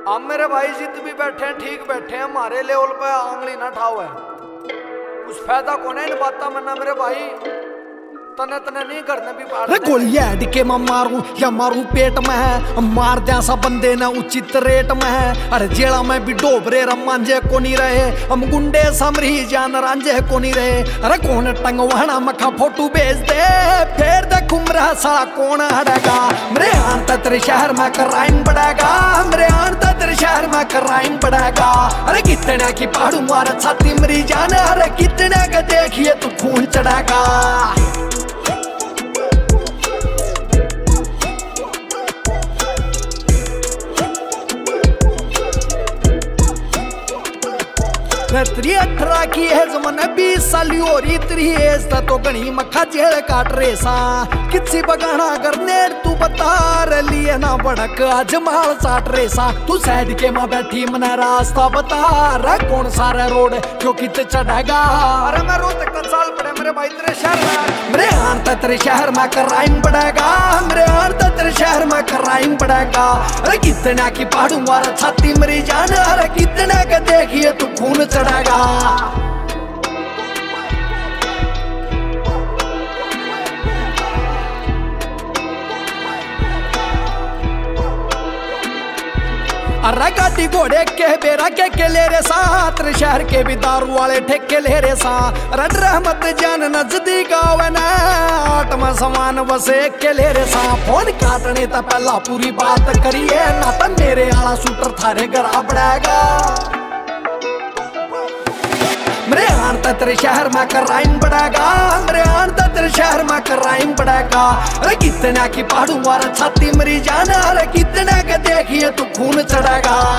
अब मेरे भाई जित भी बैठे हैं ठीक बैठे हैं, हमारे लेवल पे आंगली ना ठाओ है। कुछ फायदा कौन है इन बातों में ना मेरे भाई, तने तने नहीं करने भी पार। गोली हेड के मैं मारूं या मारूं पेट में है, मार दिया सा बंदे ना उचित रेट में है। अरे जेड़ा में भी डोबरे रमांजे को नहीं रहे, हम गुंडे समरी जान रांझे को नहीं रहे। अरे कौन टंगवाना मखा फोटो भेज दे, फिर दे कुमरा साला कौन हड़ेगा। मेरे आन तेरे शहर में क्राइम बढ़ेगा, मेरे आन तेरे शहर में क्राइम बढ़ेगा। अरे कितने की पहाड़ू मारा छाती मरी जान, अरे कितने का देखिए तू खून चढ़ेगा। तरी 18 की एज मने 20 साल हो रही, तेरी एज तो गणी मखा जेल काट रे सा। किसी बगाना करने तू बता रे लिए ना बड़क आज माल साट रे सा। तू साइड के मां बैठी मने रास्ता बता रे, कौन सारे रोड जो कित चढ़ेगा। अरे मैं रोज तक साल पड़े मेरे भाई तेरे शहर में, मेरे आन तेरे शहर में क्राइम बढ़ेगा, मेरे आन तेरे शहर में क्राइम बढ़ेगा। अरे कितना की पहाड़ू मारा छाती मरी जान, अरे कितना का देखिए तू खून चढ़ेगा। अरे गाड़ी घोड़े के बेरा के ले रे साथ, शहर के भी दारू वाले ठेके ले रे सा। रड रहमत जान नजदीक आवे ना, आत्मा समान बसे के ले रे सा। फोन काटने तो पहला पूरी बात करिए ना, तो मेरे आला शूटर थारे घर आ पड़ेगा। मेरे आन तेरे शहर में क्राइम बढ़ेगा, मेरे आन तेरे शहर में क्राइम बढ़ेगा। अरे कितना की पहाड़ू मारा छाती मरी जाना, अरे कितना के देखिए तू खून चढ़ेगा।